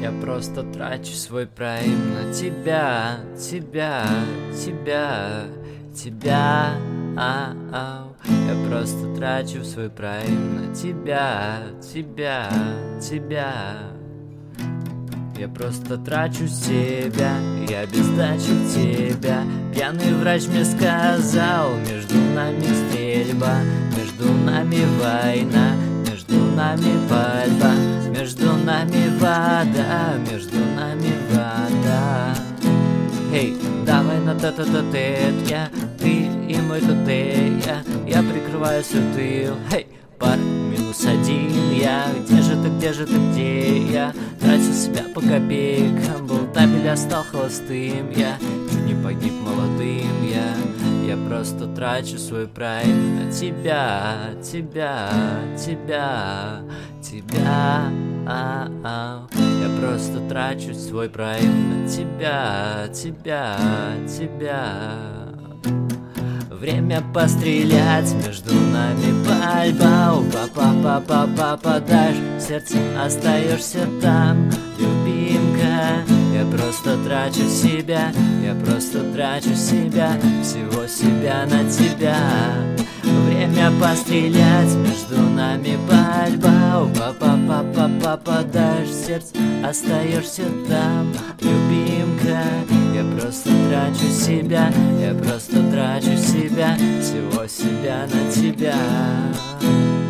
Я просто трачу свой прайм на тебя, тебя, тебя, тебя. Я просто трачу свой прайм на тебя, тебя, тебя. Я просто трачу себя, я без дачи в тебя. Пьяный врач мне сказал, между нами стрельба, между нами война, между нами пальба, между нами вода, между нами вода. Эй, давай на тет-а-тет, я, ты и мой тотей, я прикрываю свой тыл. Эй, пар -1, я, где же ты, где я? Тратил себя по копейкам, был табель, я стал холостым, я чуть не погиб молодым, я просто трачу свой прайм на тебя, тебя, тебя, тебя. Я просто трачу свой прайм на тебя, тебя, тебя. Время пострелять, между нами пальба. Папа, попадаешь в сердце, остаешься там, любимка. Я просто трачу себя, я просто трачу себя, всего себя на тебя. Время пострелять, между нами пальба. Папа, попадаешь в сердце, остаешься там, любимка. Я просто трачу себя, я просто трачу себя, всего себя на тебя.